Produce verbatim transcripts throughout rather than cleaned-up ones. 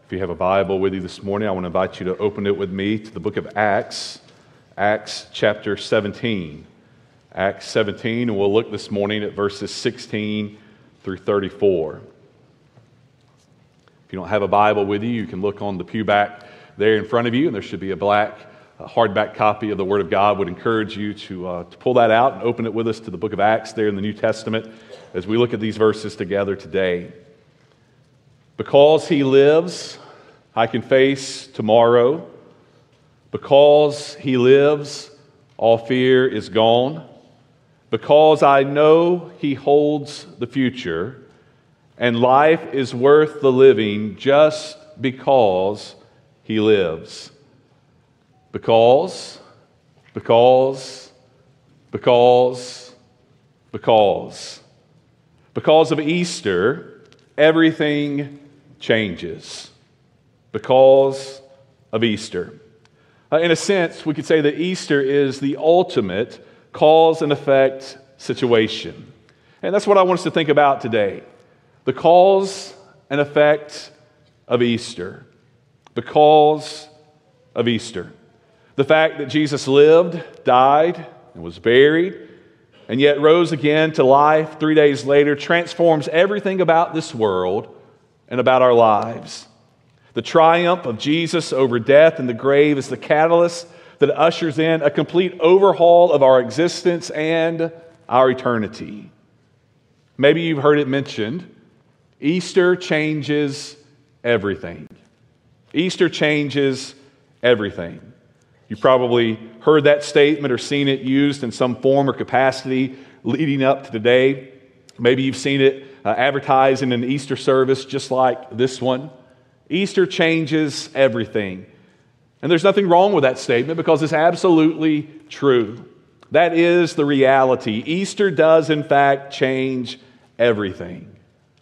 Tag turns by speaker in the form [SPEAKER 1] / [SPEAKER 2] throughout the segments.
[SPEAKER 1] If you have a Bible with you this morning, I want to invite you to open it with me to the book of Acts, Acts chapter seventeen. Acts seventeen, and we'll look this morning at verses sixteen through thirty-four. If you don't have a Bible with you, you can look on the pew back there in front of you, and there should be a black a hardback copy of the Word of God. I would encourage you to, uh, to pull that out and open it with us to the book of Acts there in the New Testament as we look at these verses together today. Because he lives, I can face tomorrow. Because he lives, all fear is gone. Because I know he holds the future, and life is worth the living just because he lives. Because, because, because, because. Because of Easter, everything changes. Because of Easter. Uh, in a sense, we could say that Easter is the ultimate cause and effect situation. And that's what I want us to think about today. The cause and effect of Easter. The cause of Easter. The fact that Jesus lived, died, and was buried, and yet rose again to life three days later transforms everything about this world and about our lives. The triumph of Jesus over death and the grave is the catalyst that ushers in a complete overhaul of our existence and our eternity. Maybe you've heard it mentioned, Easter changes everything. Easter changes everything. You've probably heard that statement or seen it used in some form or capacity leading up to today. Maybe you've seen it uh, advertised in an Easter service just like this one. Easter changes everything. And there's nothing wrong with that statement because it's absolutely true. That is the reality. Easter does, in fact, change everything.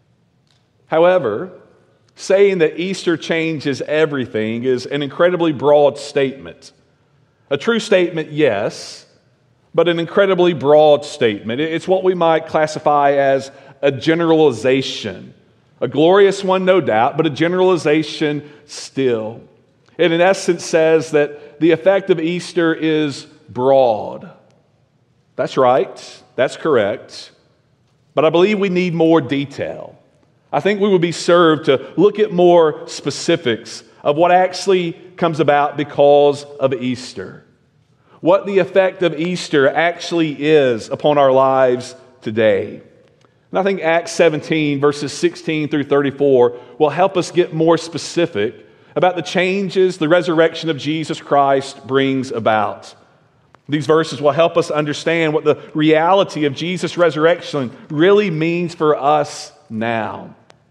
[SPEAKER 1] However, saying that Easter changes everything is an incredibly broad statement. A true statement, yes, but an incredibly broad statement. It's what we might classify as a generalization. A glorious one, no doubt, but a generalization still. It in essence says that the effect of Easter is broad. That's right. That's correct. But I believe we need more detail. I think we would be served to look at more specifics of what actually comes about because of Easter. What the effect of Easter actually is upon our lives today. And I think Acts seventeen, verses sixteen through thirty-four will help us get more specific about the changes the resurrection of Jesus Christ brings about. These verses will help us understand what the reality of Jesus' resurrection really means for us now.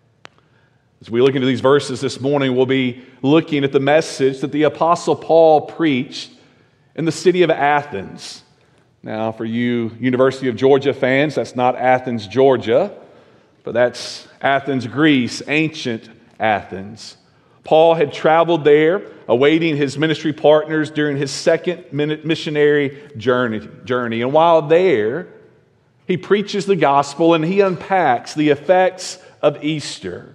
[SPEAKER 1] As we look into these verses this morning, we'll be looking at the message that the Apostle Paul preached in the city of Athens. Now, for you University of Georgia fans, that's not Athens, Georgia, but that's Athens, Greece, ancient Athens. Paul had traveled there, awaiting his ministry partners during his second missionary journey. journey. And while there, he preaches the gospel and he unpacks the effects of Easter.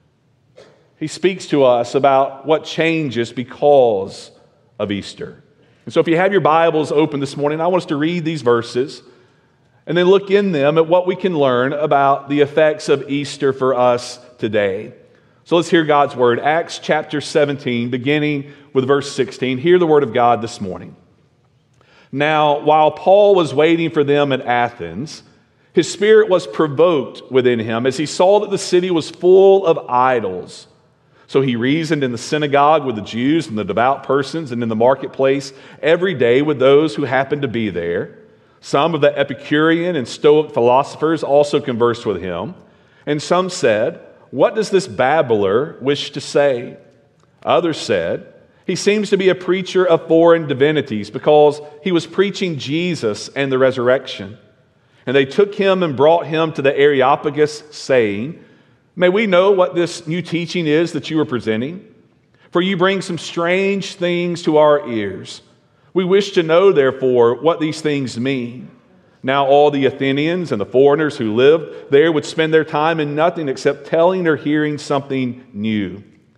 [SPEAKER 1] He speaks to us about what changes because of Easter. And so if you have your Bibles open this morning, I want us to read these verses and then look in them at what we can learn about the effects of Easter for us today. So let's hear God's word. Acts chapter seventeen, beginning with verse sixteen. Hear the word of God this morning. Now, while Paul was waiting for them at Athens, his spirit was provoked within him as he saw that the city was full of idols. So he reasoned in the synagogue with the Jews and the devout persons and in the marketplace every day with those who happened to be there. Some of the Epicurean and Stoic philosophers also conversed with him. And some said, "What does this babbler wish to say?" Others said, "He seems to be a preacher of foreign divinities because he was preaching Jesus and the resurrection." And they took him and brought him to the Areopagus, saying, "May we know what this new teaching is that you are presenting? For you bring some strange things to our ears. We wish to know, therefore, what these things mean." Now all the Athenians and the foreigners who lived there would spend their time in nothing except telling or hearing something new.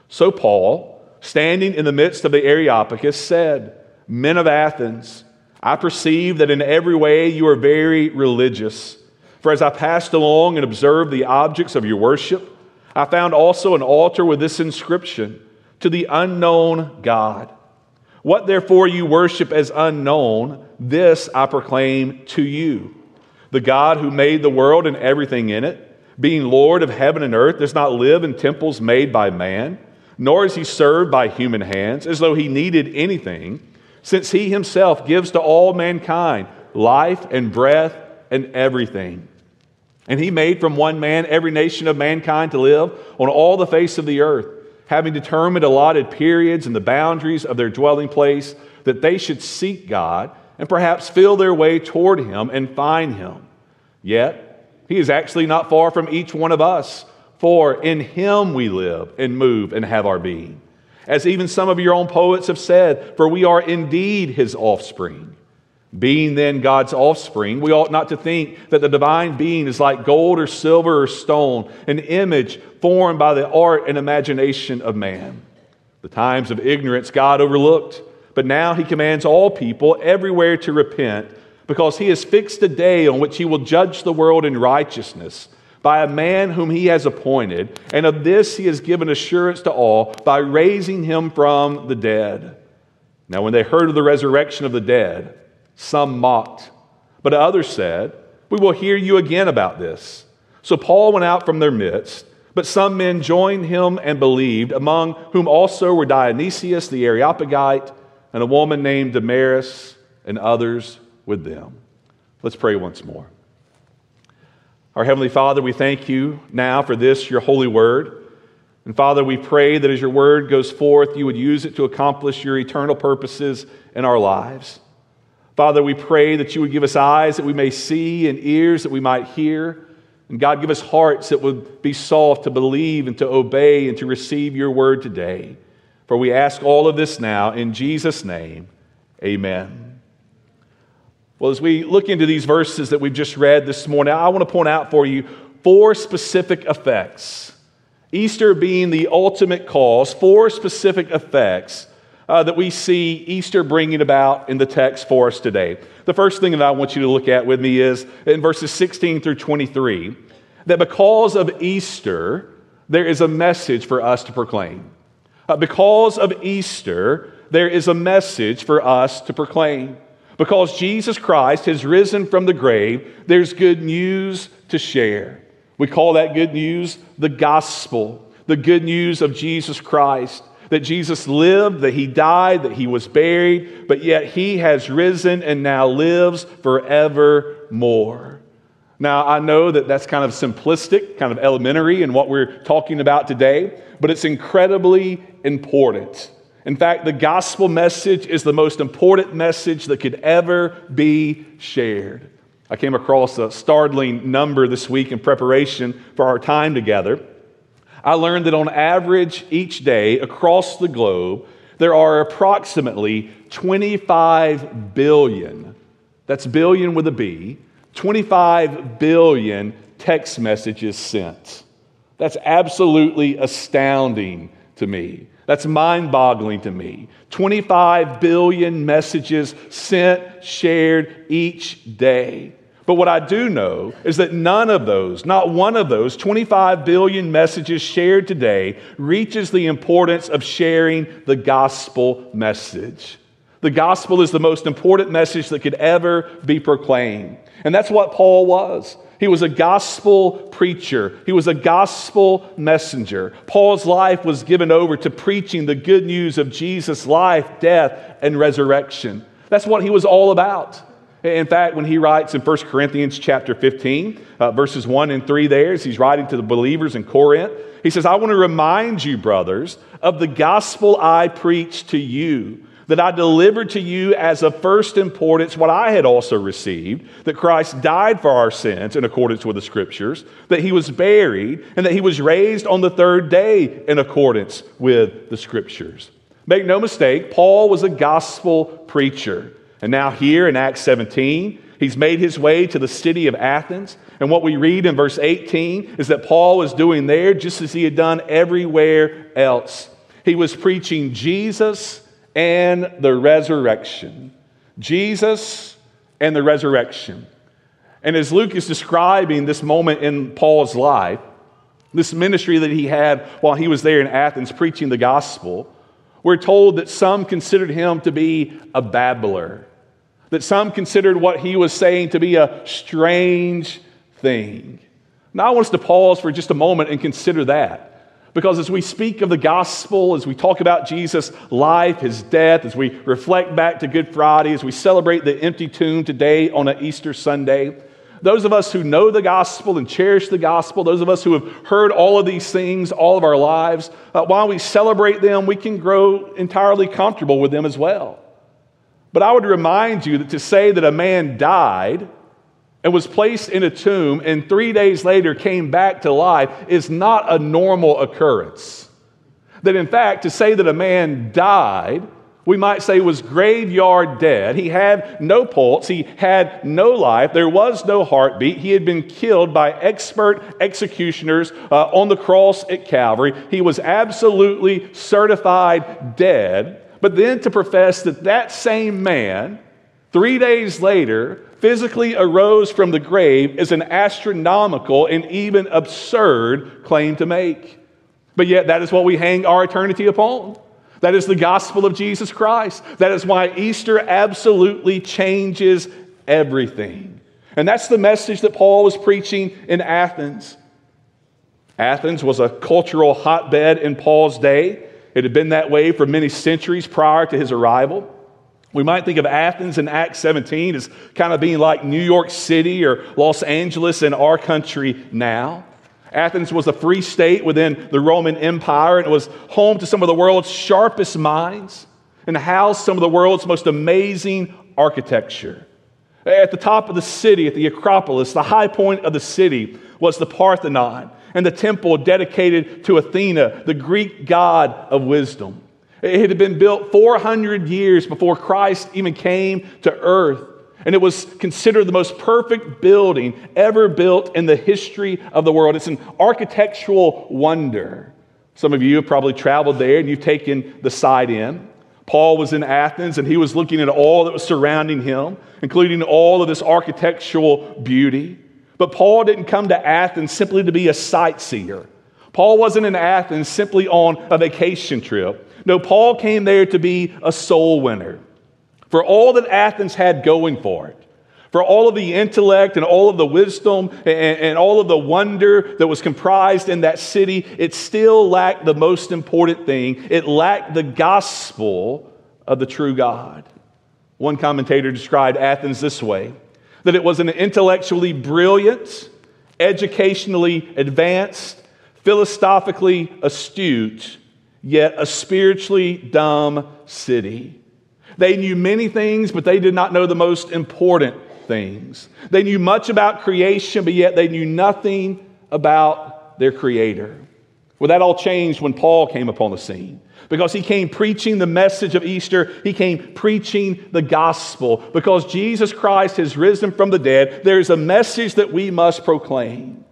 [SPEAKER 1] So Paul, standing in the midst of the Areopagus, said, "Men of Athens, I perceive that in every way you are very religious. For as I passed along and observed the objects of your worship, I found also an altar with this inscription, 'To the unknown God.' What therefore you worship as unknown, this I proclaim to you. The God who made the world and everything in it, being Lord of heaven and earth, does not live in temples made by man, nor is he served by human hands, as though he needed anything, since he himself gives to all mankind life and breath and everything. And he made from one man every nation of mankind to live on all the face of the earth, having determined allotted periods and the boundaries of their dwelling place, that they should seek God and perhaps feel their way toward him and find him. Yet he is actually not far from each one of us, for in him we live and move and have our being. As even some of your own poets have said, for we are indeed his offspring. Being then God's offspring, we ought not to think that the divine being is like gold or silver or stone, an image formed by the art and imagination of man. The times of ignorance God overlooked, but now he commands all people everywhere to repent, because he has fixed a day on which he will judge the world in righteousness by a man whom he has appointed, and of this he has given assurance to all by raising him from the dead. Now when they heard of the resurrection of the dead, some mocked, but others said, we will hear you again about this. So Paul went out from their midst, but some men joined him and believed, among whom also were Dionysius the Areopagite, and a woman named Damaris, and others with them. Let's pray once more. Our Heavenly Father, we thank you now for this, your holy word. And Father, we pray that as your word goes forth, you would use it to accomplish your eternal purposes in our lives. Father, we pray that you would give us eyes that we may see and ears that we might hear. And God, give us hearts that would be soft to believe and to obey and to receive your word today. For we ask all of this now in Jesus' name, amen. Well, as we look into these verses that we've just read this morning, I want to point out for you four specific effects. Easter being the ultimate cause, four specific effects Uh, that we see Easter bringing about in the text for us today. The first thing that I want you to look at with me is in verses sixteen through twenty-three, that because of Easter, there is a message for us to proclaim. Uh, because of Easter, there is a message for us to proclaim. Because Jesus Christ has risen from the grave, there's good news to share. We call that good news the gospel, the good news of Jesus Christ. That Jesus lived, that he died, that he was buried, but yet he has risen and now lives forevermore. Now, I know that that's kind of simplistic, kind of elementary in what we're talking about today, but it's incredibly important. In fact, the gospel message is the most important message that could ever be shared. I came across a startling number this week in preparation for our time together. I learned that on average each day across the globe, there are approximately twenty-five billion, that's billion with a B, twenty-five billion text messages sent. That's absolutely astounding to me. That's mind-boggling to me. twenty-five billion messages sent, shared each day. But what I do know is that none of those, not one of those twenty-five billion messages shared today reaches the importance of sharing the gospel message. The gospel is the most important message that could ever be proclaimed. And that's what Paul was. He was a gospel preacher. He was a gospel messenger. Paul's life was given over to preaching the good news of Jesus' life, death, and resurrection. That's what he was all about. In fact, when he writes in First Corinthians chapter fifteen, uh, verses one and three there, as he's writing to the believers in Corinth, he says, I want to remind you, brothers, of the gospel I preached to you, that I delivered to you as of first importance what I had also received, that Christ died for our sins in accordance with the Scriptures, that he was buried, and that he was raised on the third day in accordance with the Scriptures. Make no mistake, Paul was a gospel preacher. And now here in Acts seventeen, he's made his way to the city of Athens. And what we read in verse eighteen is that Paul is doing there just as he had done everywhere else. He was preaching Jesus and the resurrection. Jesus and the resurrection. And as Luke is describing this moment in Paul's life, this ministry that he had while he was there in Athens preaching the gospel, we're told that some considered him to be a babbler, that some considered what he was saying to be a strange thing. Now I want us to pause for just a moment and consider that. Because as we speak of the gospel, as we talk about Jesus' life, his death, as we reflect back to Good Friday, as we celebrate the empty tomb today on an Easter Sunday, those of us who know the gospel and cherish the gospel, those of us who have heard all of these things all of our lives, uh, while we celebrate them, we can grow entirely comfortable with them as well. But I would remind you that to say that a man died and was placed in a tomb and three days later came back to life is not a normal occurrence. That in fact, to say that a man died, we might say was graveyard dead. He had no pulse. He had no life. There was no heartbeat. He had been killed by expert executioners uh, on the cross at Calvary. He was absolutely certified dead. But then to profess that that same man, three days later, physically arose from the grave is an astronomical and even absurd claim to make. But yet that is what we hang our eternity upon. That is the gospel of Jesus Christ. That is why Easter absolutely changes everything. And that's the message that Paul was preaching in Athens. Athens was a cultural hotbed in Paul's day. It had been that way for many centuries prior to his arrival. We might think of Athens in Acts seventeen as kind of being like New York City or Los Angeles in our country now. Athens was a free state within the Roman Empire, and it was home to some of the world's sharpest minds and housed some of the world's most amazing architecture. At the top of the city, at the Acropolis, the high point of the city was the Parthenon and the temple dedicated to Athena, the Greek god of wisdom. It had been built four hundred years before Christ even came to earth. And it was considered the most perfect building ever built in the history of the world. It's an architectural wonder. Some of you have probably traveled there and you've taken the site in. Paul was in Athens and he was looking at all that was surrounding him, including all of this architectural beauty. But Paul didn't come to Athens simply to be a sightseer. Paul wasn't in Athens simply on a vacation trip. No, Paul came there to be a soul winner. For all that Athens had going for it, for all of the intellect and all of the wisdom and, and all of the wonder that was comprised in that city, it still lacked the most important thing. It lacked the gospel of the true God. One commentator described Athens this way, that it was an intellectually brilliant, educationally advanced, philosophically astute, yet a spiritually dumb city. They knew many things, but they did not know the most important things. They knew much about creation, but yet they knew nothing about their Creator. Well, that all changed when Paul came upon the scene, because he came preaching the message of Easter. He came preaching the gospel. Because Jesus Christ has risen from the dead, there is a message that we must proclaim.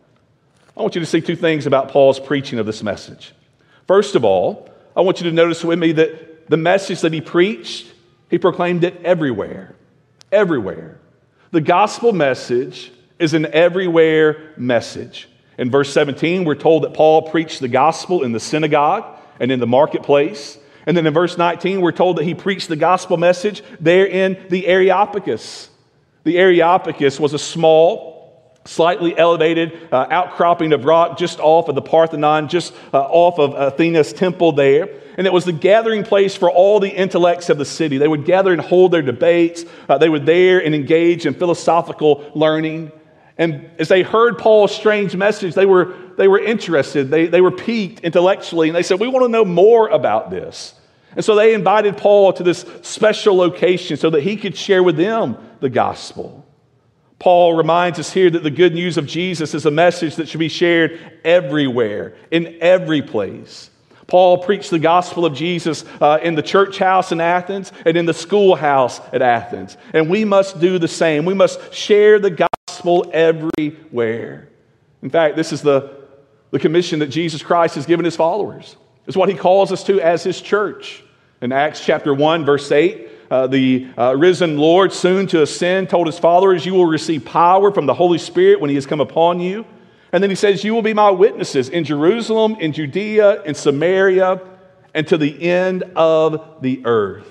[SPEAKER 1] I want you to see two things about Paul's preaching of this message. First of all, I want you to notice with me that the message that he preached, he proclaimed it everywhere. Everywhere. The gospel message is an everywhere message. In verse seventeen, we're told that Paul preached the gospel in the synagogue and in the marketplace. And then in verse nineteen, we're told that he preached the gospel message there in the Areopagus. The Areopagus was a small, slightly elevated uh, outcropping of rock just off of the Parthenon, just uh, off of Athena's temple there. And it was the gathering place for all the intellects of the city. They would gather and hold their debates. Uh, they would there and engage in philosophical learning. And as they heard Paul's strange message, they were, they were interested. They, they were piqued intellectually. And they said, we want to know more about this. And so they invited Paul to this special location so that he could share with them the gospel. Paul reminds us here that the good news of Jesus is a message that should be shared everywhere, in every place. Paul preached the gospel of Jesus uh, in the church house in Athens and in the schoolhouse at Athens. And we must do the same. We must share the gospel everywhere. In fact, this is the, the commission that Jesus Christ has given his followers. It's what he calls us to as his church. In Acts chapter one, verse eight, uh, the uh, risen Lord, soon to ascend, told his followers, you will receive power from the Holy Spirit when he has come upon you. And then he says, you will be my witnesses in Jerusalem, in Judea, in Samaria, and to the end of the earth.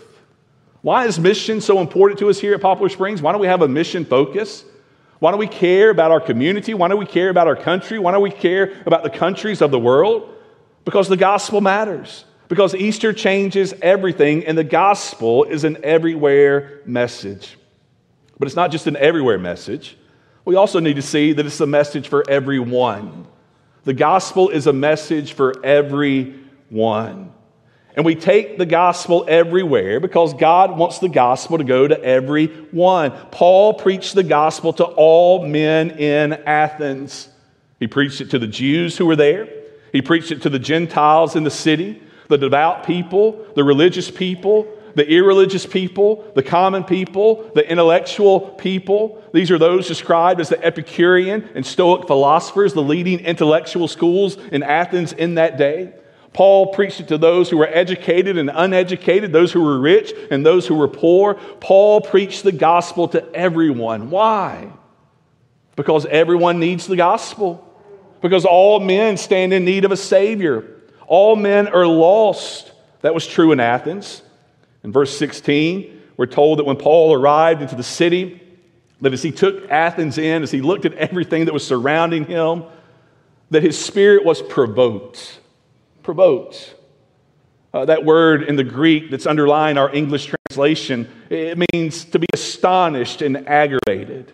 [SPEAKER 1] Why is mission so important to us here at Poplar Springs? Why don't we have a mission focus? Why don't we care about our community? Why don't we care about our country? Why don't we care about the countries of the world? Because the gospel matters. Because Easter changes everything, and the gospel is an everywhere message. But it's not just an everywhere message. We also need to see that it's a message for everyone. The gospel is a message for everyone. And we take the gospel everywhere because God wants the gospel to go to everyone. Paul preached the gospel to all men in Athens. He preached it to the Jews who were there. He preached it to the Gentiles in the city, the devout people, the religious people, the irreligious people, the common people, the intellectual people. These are those described as the Epicurean and Stoic philosophers, the leading intellectual schools in Athens in that day. Paul preached it to those who were educated and uneducated, those who were rich and those who were poor. Paul preached the gospel to everyone. Why? Because everyone needs the gospel. Because all men stand in need of a Savior. All men are lost. That was true in Athens. In verse sixteen, we're told that when Paul arrived into the city, that as he took Athens in, as he looked at everything that was surrounding him, that his spirit was provoked. Provoked. Uh, that word in the Greek that's underlying our English translation, it means to be astonished and aggravated.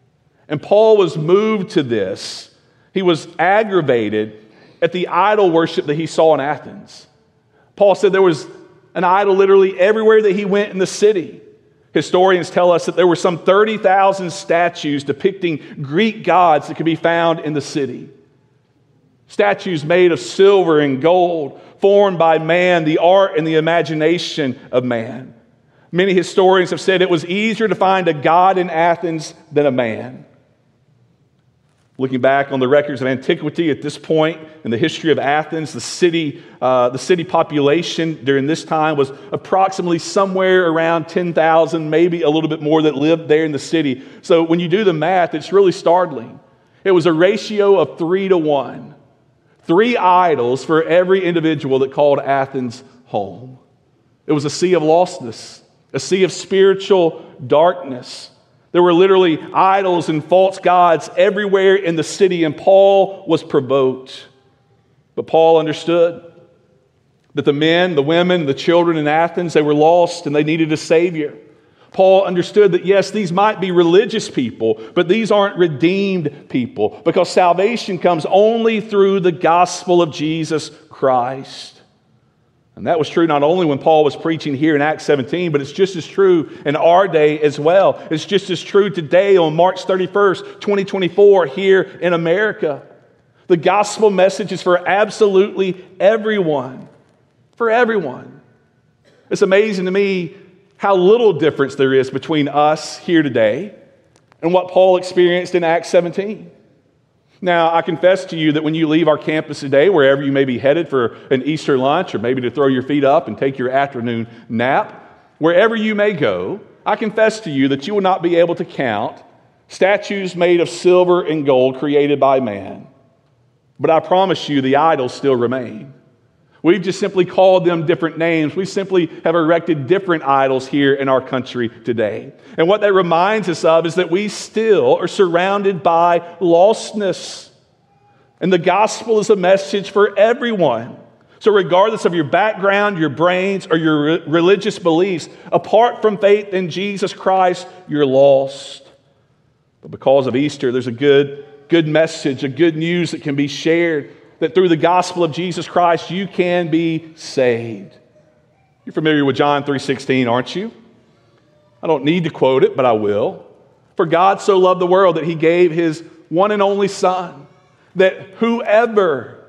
[SPEAKER 1] And Paul was moved to this. He was aggravated at the idol worship that he saw in Athens. Paul said there was an idol literally everywhere that he went in the city. Historians tell us that there were some thirty thousand statues depicting Greek gods that could be found in the city. Statues made of silver and gold, formed by man, the art and the imagination of man. Many historians have said it was easier to find a god in Athens than a man. Looking back on the records of antiquity at this point in the history of Athens, the city, uh, the city population during this time was approximately somewhere around ten thousand, maybe a little bit more that lived there in the city. So when you do the math, it's really startling. It was a ratio of three to one. Three idols for every individual that called Athens home. It was a sea of lostness, a sea of spiritual darkness. There were literally idols and false gods everywhere in the city, and Paul was provoked. But Paul understood that the men, the women, the children in Athens, they were lost and they needed a Savior. Paul understood that, yes, these might be religious people, but these aren't redeemed people because salvation comes only through the gospel of Jesus Christ. And that was true not only when Paul was preaching here in Acts seventeen, but it's just as true in our day as well. It's just as true today on March thirty-first, twenty twenty-four here in America. The gospel message is for absolutely everyone. For everyone. It's amazing to me how little difference there is between us here today and what Paul experienced in Acts seventeen. Now, I confess to you that when you leave our campus today, wherever you may be headed for an Easter lunch or maybe to throw your feet up and take your afternoon nap, wherever you may go, I confess to you that you will not be able to count statues made of silver and gold created by man. But I promise you the idols still remain. We've just simply called them different names. We simply have erected different idols here in our country today. And what that reminds us of is that we still are surrounded by lostness. And the gospel is a message for everyone. So regardless of your background, your brains, or your re- religious beliefs, apart from faith in Jesus Christ, you're lost. But because of Easter, there's a good, good message, a good news that can be shared, that through the gospel of Jesus Christ, you can be saved. You're familiar with John three sixteen, aren't you? I don't need to quote it, but I will. For God so loved the world that he gave his one and only Son, that whoever,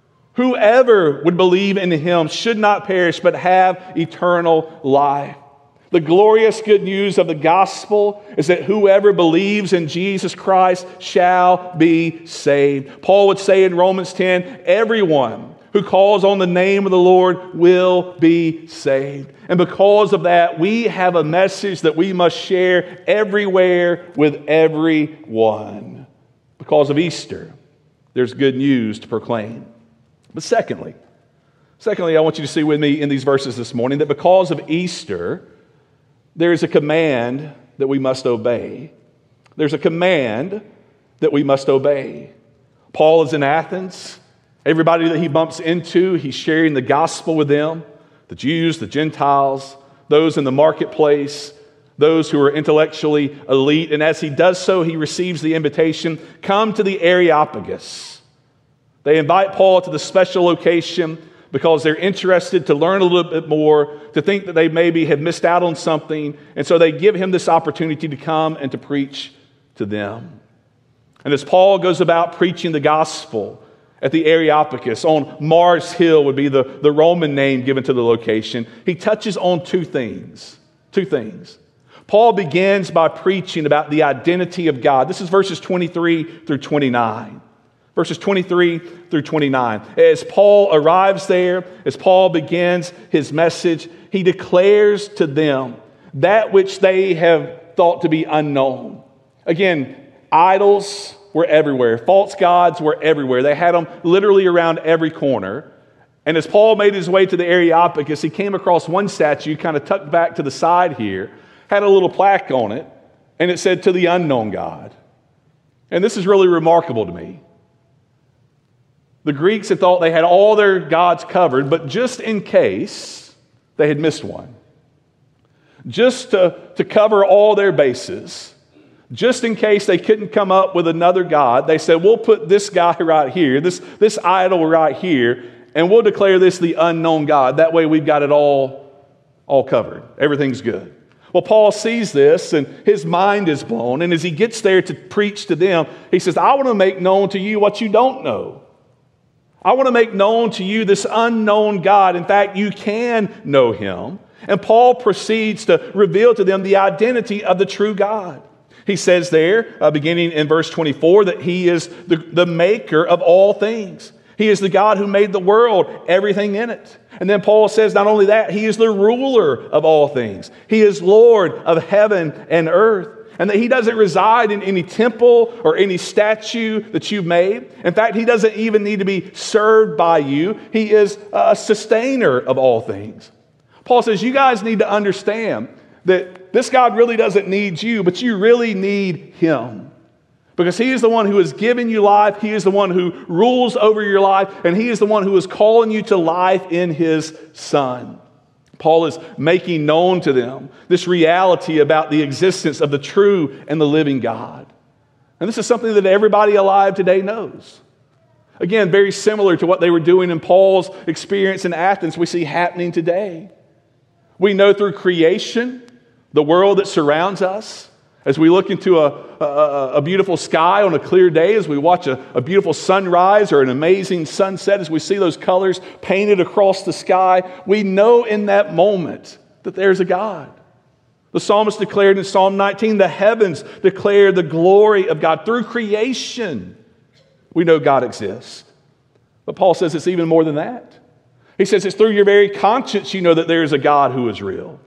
[SPEAKER 1] whoever would believe in him should not perish, but have eternal life. The glorious good news of the gospel is that whoever believes in Jesus Christ shall be saved. Paul would say in Romans ten, everyone who calls on the name of the Lord will be saved. And because of that, we have a message that we must share everywhere with everyone. Because of Easter, there's good news to proclaim. But secondly, secondly, I want you to see with me in these verses this morning that because of Easter, there is a command that we must obey. There's a command that we must obey. Paul is in Athens. Everybody that he bumps into, he's sharing the gospel with them. The Jews, the Gentiles, those in the marketplace, those who are intellectually elite. And as he does so, he receives the invitation, come to the Areopagus. They invite Paul to the special location because they're interested to learn a little bit more, to think that they maybe have missed out on something. And so they give him this opportunity to come and to preach to them. And as Paul goes about preaching the gospel at the Areopagus, on Mars Hill would be the, the Roman name given to the location, he touches on two things. Two things. Paul begins by preaching about the identity of God. This is verses twenty-three through twenty-nine. Verses twenty-three through twenty-nine. As Paul arrives there, as Paul begins his message, he declares to them that which they have thought to be unknown. Again, idols were everywhere. False gods were everywhere. They had them literally around every corner. And as Paul made his way to the Areopagus, he came across one statue kind of tucked back to the side here, had a little plaque on it, and it said, "To the unknown God." And this is really remarkable to me. The Greeks had thought they had all their gods covered, but just in case they had missed one, just to, to cover all their bases, just in case they couldn't come up with another god, they said, we'll put this guy right here, this, this idol right here, and we'll declare this the unknown God. That way we've got it all, all covered. Everything's good. Well, Paul sees this, and his mind is blown, and as he gets there to preach to them, he says, I want to make known to you what you don't know. I want to make known to you this unknown God. In fact, you can know him. And Paul proceeds to reveal to them the identity of the true God. He says there, uh, beginning in verse twenty-four, that he is the, the maker of all things. He is the God who made the world, everything in it. And then Paul says not only that, he is the ruler of all things. He is Lord of heaven and earth. And that he doesn't reside in any temple or any statue that you've made. In fact, he doesn't even need to be served by you. He is a sustainer of all things. Paul says, you guys need to understand that this God really doesn't need you, but you really need him. Because he is the one who has given you life. He is the one who rules over your life. And he is the one who is calling you to life in his Son. Paul is making known to them this reality about the existence of the true and the living God. And this is something that everybody alive today knows. Again, very similar to what they were doing in Paul's experience in Athens, we see happening today. We know through creation, the world that surrounds us, as we look into a, a, a beautiful sky on a clear day, as we watch a, a beautiful sunrise or an amazing sunset, as we see those colors painted across the sky, we know in that moment that there's a God. The psalmist declared in Psalm nineteen, the heavens declare the glory of God. Through creation, we know God exists. But Paul says it's even more than that. He says it's through your very conscience you know that there is a God who is real.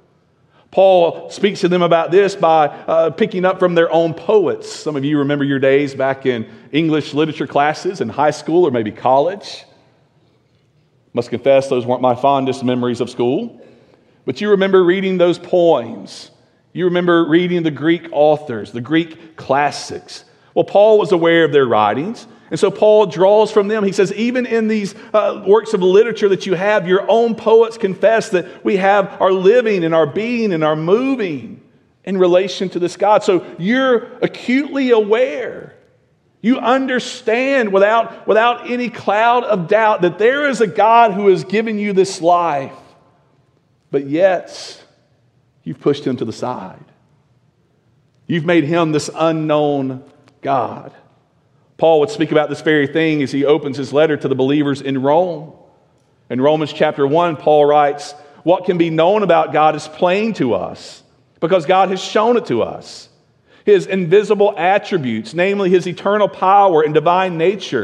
[SPEAKER 1] Paul speaks to them about this by uh, picking up from their own poets. Some of you remember your days back in English literature classes in high school or maybe college. Must confess, those weren't my fondest memories of school. But you remember reading those poems. You remember reading the Greek authors, the Greek classics. Well, Paul was aware of their writings. And so Paul draws from them. He says, even in these uh, works of literature that you have, your own poets confess that we have our living and our being and our moving in relation to this God. So you're acutely aware. You understand without, without any cloud of doubt that there is a God who has given you this life. But yet, you've pushed him to the side. You've made him this unknown God. Paul would speak about this very thing as he opens his letter to the believers in Rome. In Romans chapter one, Paul writes, what can be known about God is plain to us because God has shown it to us. His invisible attributes, namely his eternal power and divine nature,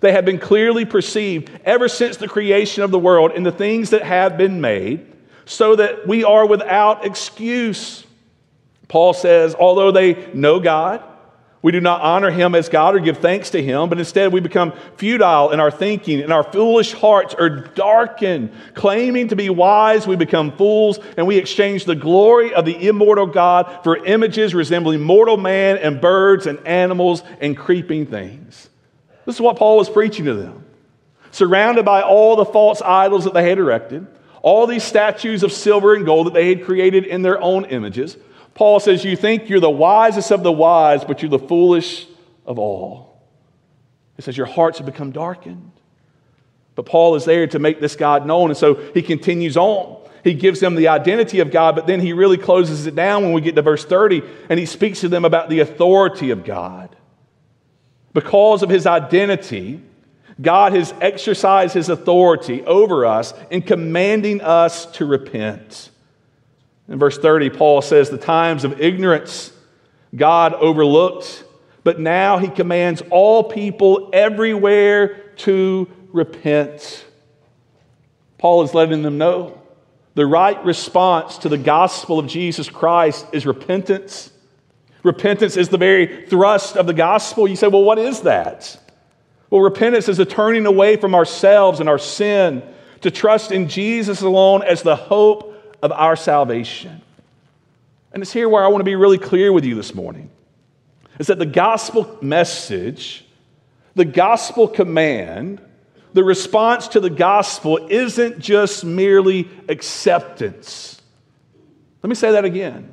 [SPEAKER 1] They have been clearly perceived ever since the creation of the world in the things that have been made, so that we are without excuse. Paul says, although they know God, we do not honor him as God or give thanks to him, but instead we become futile in our thinking, and our foolish hearts are darkened. Claiming to be wise, we become fools, and we exchange the glory of the immortal God for images resembling mortal man and birds and animals and creeping things. This is what Paul was preaching to them. Surrounded by all the false idols that they had erected, all these statues of silver and gold that they had created in their own images, Paul says, you think you're the wisest of the wise, but you're the foolish of all. He says, your hearts have become darkened. But Paul is there to make this God known, and so he continues on. He gives them the identity of God, but then he really closes it down when we get to verse thirty, and he speaks to them about the authority of God. Because of his identity, God has exercised his authority over us in commanding us to repent. In verse thirty, Paul says, the times of ignorance God overlooked, but now he commands all people everywhere to repent. Paul is letting them know the right response to the gospel of Jesus Christ is repentance. Repentance is the very thrust of the gospel. You say, well, what is that? Well, repentance is a turning away from ourselves and our sin to trust in Jesus alone as the hope of our salvation. And it's here where I want to be really clear with you this morning. Is that the gospel message, the gospel command, the response to the gospel isn't just merely acceptance. Let me say that again.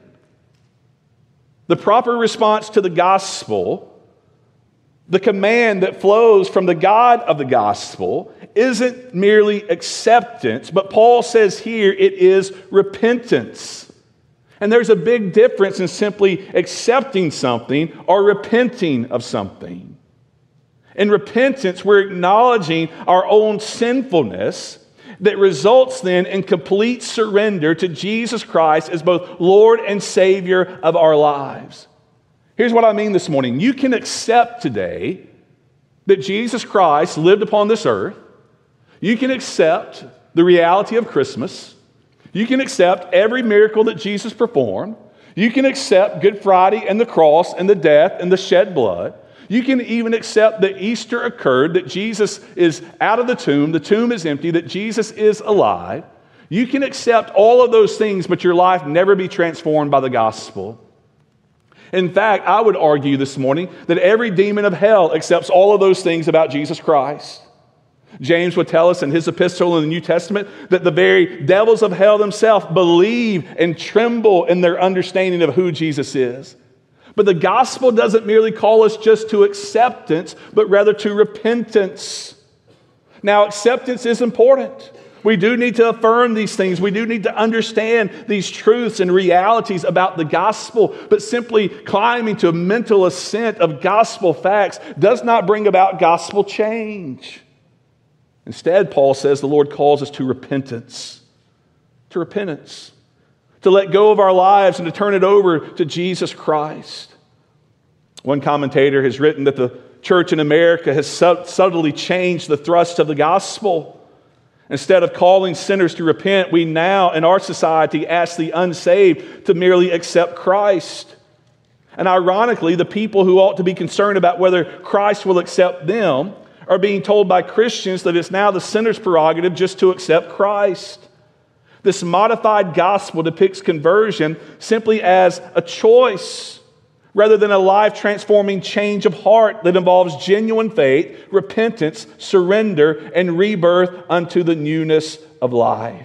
[SPEAKER 1] The proper response to the gospel, the command that flows from the God of the gospel, isn't merely acceptance, but Paul says here it is repentance. And there's a big difference in simply accepting something or repenting of something. In repentance, we're acknowledging our own sinfulness that results then in complete surrender to Jesus Christ as both Lord and Savior of our lives. Here's what I mean this morning. You can accept today that Jesus Christ lived upon this earth. You can accept the reality of Christmas. You can accept every miracle that Jesus performed. You can accept Good Friday and the cross and the death and the shed blood. You can even accept that Easter occurred, that Jesus is out of the tomb, the tomb is empty, that Jesus is alive. You can accept all of those things, but your life never be transformed by the gospel. In fact, I would argue this morning that every demon of hell accepts all of those things about Jesus Christ. James would tell us in his epistle in the New Testament that the very devils of hell themselves believe and tremble in their understanding of who Jesus is. But the gospel doesn't merely call us just to acceptance, but rather to repentance. Now, acceptance is important. We do need to affirm these things. We do need to understand these truths and realities about the gospel. But simply climbing to a mental assent of gospel facts does not bring about gospel change. Instead, Paul says the Lord calls us to repentance. To repentance. To let go of our lives and to turn it over to Jesus Christ. One commentator has written that the church in America has subtly changed the thrust of the gospel. Instead of calling sinners to repent, we now in our society ask the unsaved to merely accept Christ. And ironically, the people who ought to be concerned about whether Christ will accept them are being told by Christians that it's now the sinner's prerogative just to accept Christ. This modified gospel depicts conversion simply as a choice rather than a life-transforming change of heart that involves genuine faith, repentance, surrender, and rebirth unto the newness of life.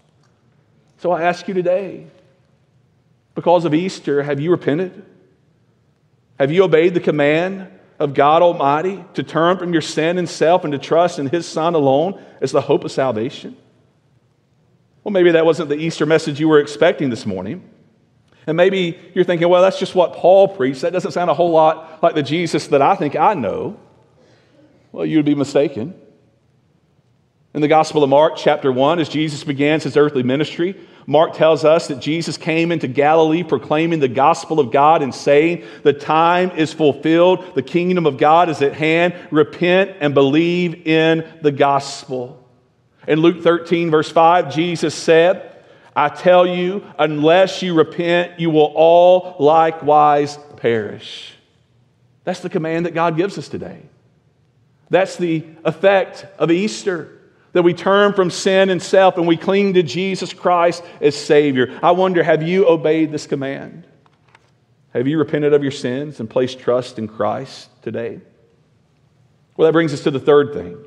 [SPEAKER 1] So I ask you today, because of Easter, have you repented? Have you obeyed the command of God Almighty to turn from your sin and self and to trust in His Son alone as the hope of salvation? Well, maybe that wasn't the Easter message you were expecting this morning. And maybe you're thinking, well, that's just what Paul preached. That doesn't sound a whole lot like the Jesus that I think I know. Well, you would be mistaken. In the Gospel of Mark, chapter one, as Jesus begins his earthly ministry, Mark tells us that Jesus came into Galilee proclaiming the gospel of God and saying, "The time is fulfilled, the kingdom of God is at hand, repent and believe in the gospel." In Luke thirteen, verse five, Jesus said, "I tell you, unless you repent, you will all likewise perish." That's the command that God gives us today. That's the effect of Easter, that we turn from sin and self and we cling to Jesus Christ as Savior. I wonder, have you obeyed this command? Have you repented of your sins and placed trust in Christ today? Well, that brings us to the third thing.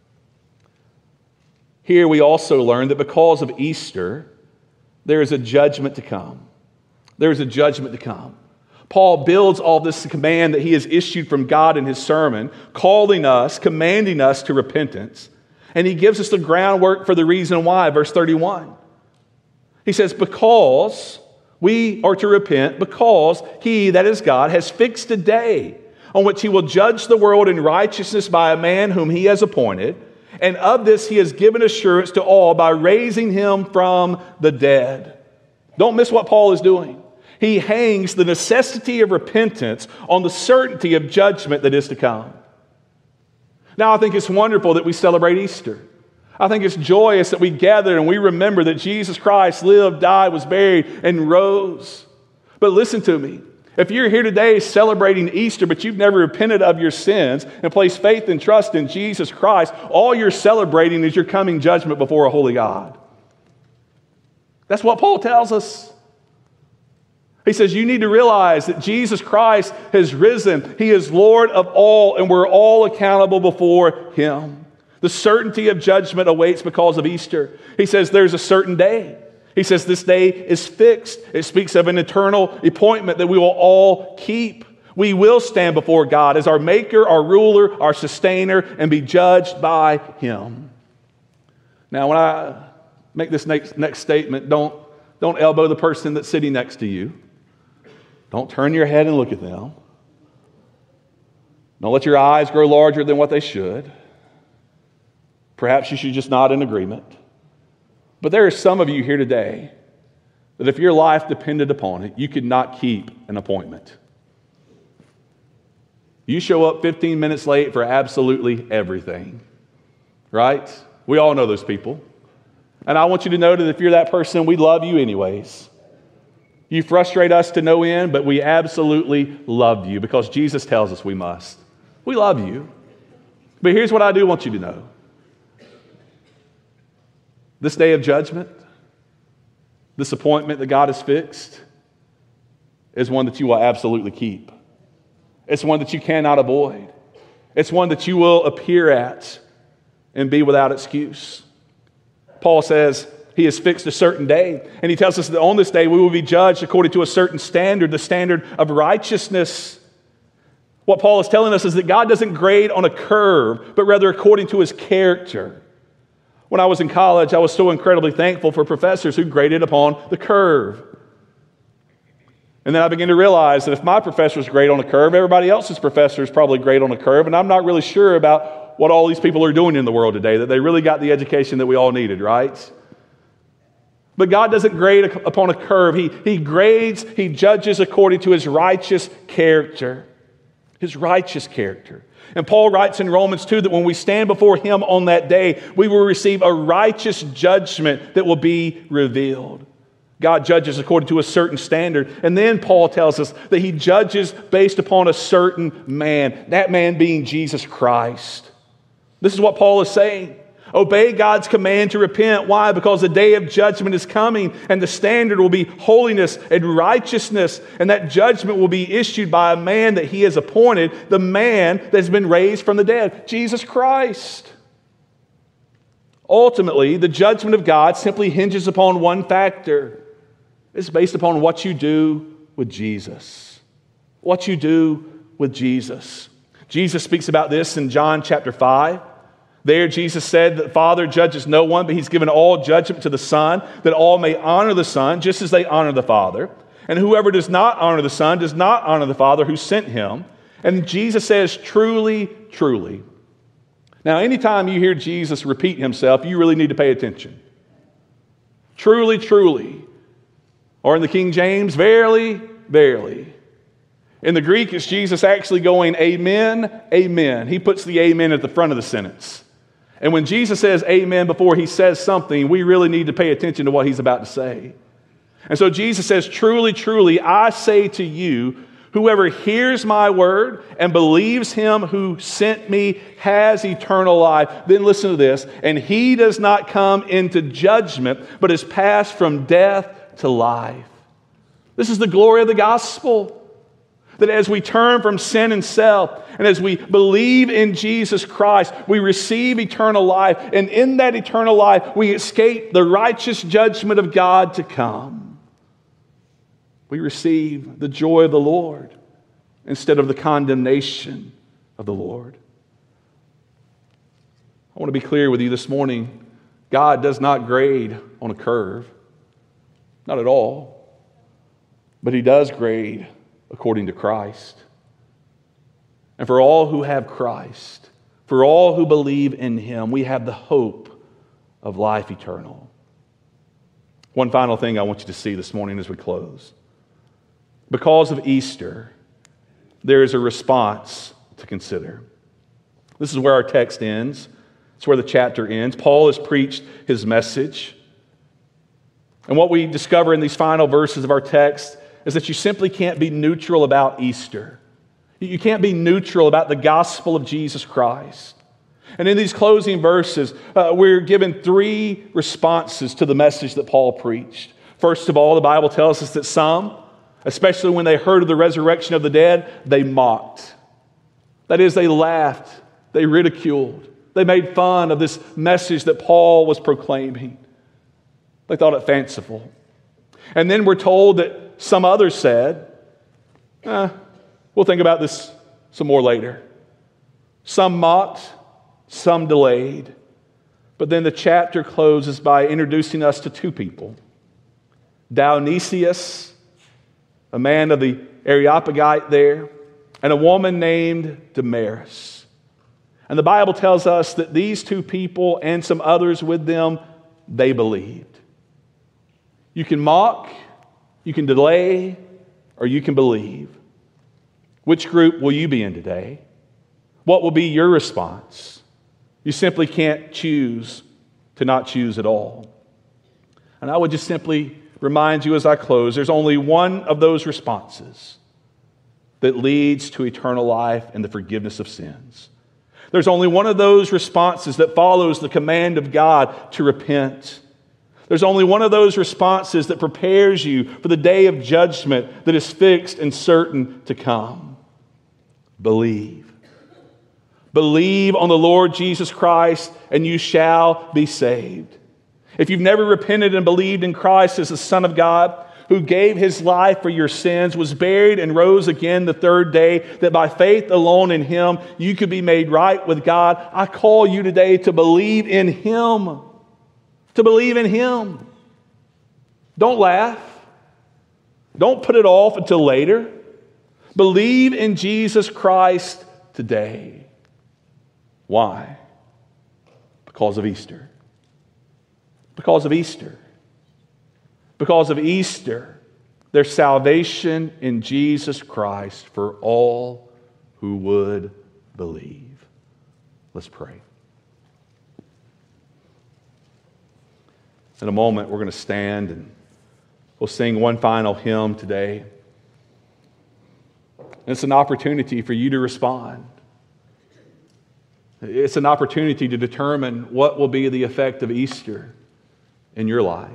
[SPEAKER 1] Here we also learn that because of Easter, there is a judgment to come. There is a judgment to come. Paul builds all this command that he has issued from God in his sermon, calling us, commanding us to repentance. And he gives us the groundwork for the reason why, verse thirty-one. He says, because we are to repent, because he, that is God, has fixed a day on which he will judge the world in righteousness by a man whom he has appointed. And of this he has given assurance to all by raising him from the dead. Don't miss what Paul is doing. He hangs the necessity of repentance on the certainty of judgment that is to come. Now, I think it's wonderful that we celebrate Easter. I think it's joyous that we gather and we remember that Jesus Christ lived, died, was buried, and rose. But listen to me. If you're here today celebrating Easter, but you've never repented of your sins and placed faith and trust in Jesus Christ, all you're celebrating is your coming judgment before a holy God. That's what Paul tells us. He says, you need to realize that Jesus Christ has risen. He is Lord of all, and we're all accountable before him. The certainty of judgment awaits because of Easter. He says there's a certain day. He says this day is fixed. It speaks of an eternal appointment that we will all keep. We will stand before God as our maker, our ruler, our sustainer, and be judged by him. Now, when I make this next, next statement, don't, don't elbow the person that's sitting next to you. Don't turn your head and look at them. Don't let your eyes grow larger than what they should. Perhaps you should just nod in agreement. But there are some of you here today that if your life depended upon it, you could not keep an appointment. You show up fifteen minutes late for absolutely everything, right? We all know those people. And I want you to know that if you're that person, we love you anyways. You frustrate us to no end, but we absolutely love you because Jesus tells us we must. We love you. But here's what I do want you to know. This day of judgment, this appointment that God has fixed, is one that you will absolutely keep. It's one that you cannot avoid. It's one that you will appear at and be without excuse. Paul says, he has fixed a certain day. And he tells us that on this day we will be judged according to a certain standard, the standard of righteousness. What Paul is telling us is that God doesn't grade on a curve, but rather according to his character. When I was in college, I was so incredibly thankful for professors who graded upon the curve. And then I began to realize that if my professors grade on a curve, everybody else's professors probably grade on a curve. And I'm not really sure about what all these people are doing in the world today, that they really got the education that we all needed, right? But God doesn't grade upon a curve. He, he grades, he judges according to his righteous character. His righteous character. And Paul writes in Romans two that when we stand before him on that day, we will receive a righteous judgment that will be revealed. God judges according to a certain standard. And then Paul tells us that he judges based upon a certain man, that man being Jesus Christ. This is what Paul is saying. Obey God's command to repent. Why? Because the day of judgment is coming, and the standard will be holiness and righteousness, and that judgment will be issued by a man that he has appointed, the man that has been raised from the dead, Jesus Christ. Ultimately, the judgment of God simply hinges upon one factor. It's based upon what you do with Jesus. What you do with Jesus. Jesus speaks about this in John chapter five. There Jesus said that the Father judges no one, but he's given all judgment to the Son, that all may honor the Son just as they honor the Father. And whoever does not honor the Son does not honor the Father who sent him. And Jesus says, truly, truly, Now, anytime you hear Jesus repeat himself, you really need to pay attention. Truly, truly. Or in the King James, verily, verily. In the Greek, it's Jesus actually going, amen, amen. He puts the amen at the front of the sentence. And when Jesus says amen before he says something, we really need to pay attention to what he's about to say. And so Jesus says, truly, truly, I say to you, whoever hears my word and believes him who sent me has eternal life. Then listen to this. And he does not come into judgment, but is passed from death to life. This is the glory of the gospel. That as we turn from sin and self, and as we believe in Jesus Christ, we receive eternal life. And in that eternal life, we escape the righteous judgment of God to come. We receive the joy of the Lord instead of the condemnation of the Lord. I want to be clear with you this morning. God does not grade on a curve. Not at all. But he does grade according to Christ. And for all who have Christ, for all who believe in him, we have the hope of life eternal. One final thing I want you to see this morning as we close. Because of Easter, there is a response to consider. This is where our text ends. It's where the chapter ends. Paul has preached his message. And what we discover in these final verses of our text is that you simply can't be neutral about Easter. You can't be neutral about the gospel of Jesus Christ. And in these closing verses, uh, we're given three responses to the message that Paul preached. First of all, the Bible tells us that some, especially when they heard of the resurrection of the dead, they mocked. That is, they laughed, they ridiculed, they made fun of this message that Paul was proclaiming. They thought it fanciful. And then we're told that some others said, eh, we'll think about this some more later. Some mocked, some delayed. But then the chapter closes by introducing us to two people. Dionysius, a man of the Areopagite there, and a woman named Damaris. And the Bible tells us that these two people and some others with them, they believed. You can mock, you can delay, or you can believe. Which group will you be in today? What will be your response? You simply can't choose to not choose at all. And I would just simply remind you as I close, there's only one of those responses that leads to eternal life and the forgiveness of sins. There's only one of those responses that follows the command of God to repent. There's only one of those responses that prepares you for the day of judgment that is fixed and certain to come. Believe. Believe on the Lord Jesus Christ and you shall be saved. If you've never repented and believed in Christ as the Son of God, who gave his life for your sins, was buried and rose again the third day, that by faith alone in him you could be made right with God, I call you today to believe in him. To believe in him. Don't laugh. Don't put it off until later. Believe in Jesus Christ today. Why? Because of Easter. Because of Easter. Because of Easter, there's salvation in Jesus Christ for all who would believe. Let's pray. In a moment, we're going to stand and we'll sing one final hymn today. And it's an opportunity for you to respond. It's an opportunity to determine what will be the effect of Easter in your life.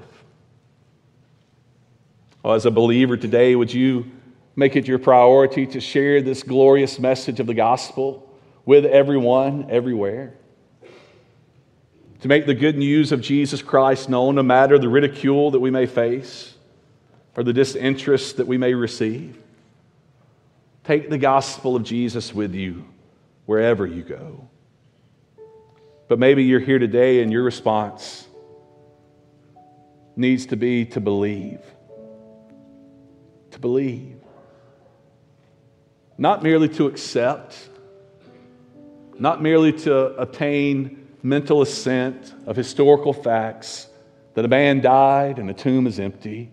[SPEAKER 1] Well, as a believer today, would you make it your priority to share this glorious message of the gospel with everyone, everywhere? To make the good news of Jesus Christ known, no matter the ridicule that we may face or the disinterest that we may receive. Take the gospel of Jesus with you wherever you go. But maybe you're here today and your response needs to be to believe. To believe. Not merely to accept, not merely to obtain mental assent of historical facts that a man died and a tomb is empty,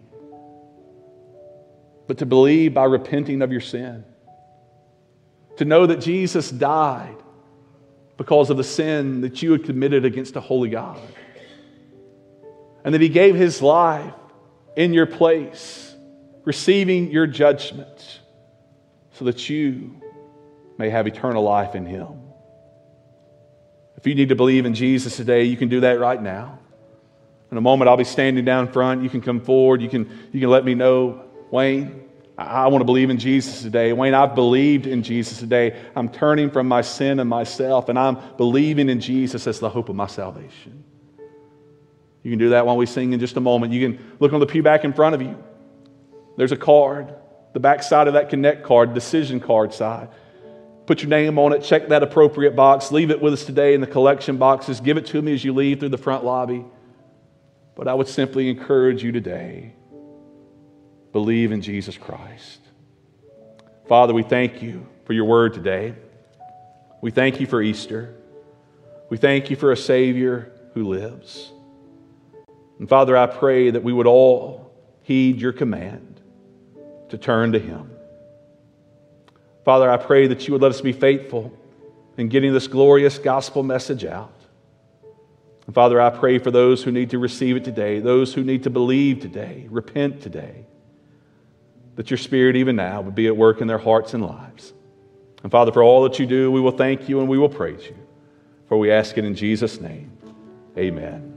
[SPEAKER 1] but to believe by repenting of your sin. To know that Jesus died because of the sin that you had committed against a holy God. And that he gave his life in your place, receiving your judgment, so that you may have eternal life in him. If you need to believe in Jesus today, you can do that right now. In a moment, I'll be standing down front. You can come forward. You can, you can let me know, Wayne, I, I want to believe in Jesus today. Wayne, I've believed in Jesus today. I'm turning from my sin and myself, and I'm believing in Jesus as the hope of my salvation. You can do that while we sing in just a moment. You can look on the pew back in front of you. There's a card, the back side of that Connect card, decision card side. Put your name on it, check that appropriate box, leave it with us today in the collection boxes, give it to me as you leave through the front lobby. But I would simply encourage you today, believe in Jesus Christ. Father, we thank you for your word today. We thank you for Easter. We thank you for a Savior who lives. And Father, I pray that we would all heed your command to turn to him. Father, I pray that you would let us be faithful in getting this glorious gospel message out. And Father, I pray for those who need to receive it today, those who need to believe today, repent today, that your Spirit even now would be at work in their hearts and lives. And Father, for all that you do, we will thank you and we will praise you. For we ask it in Jesus' name. Amen.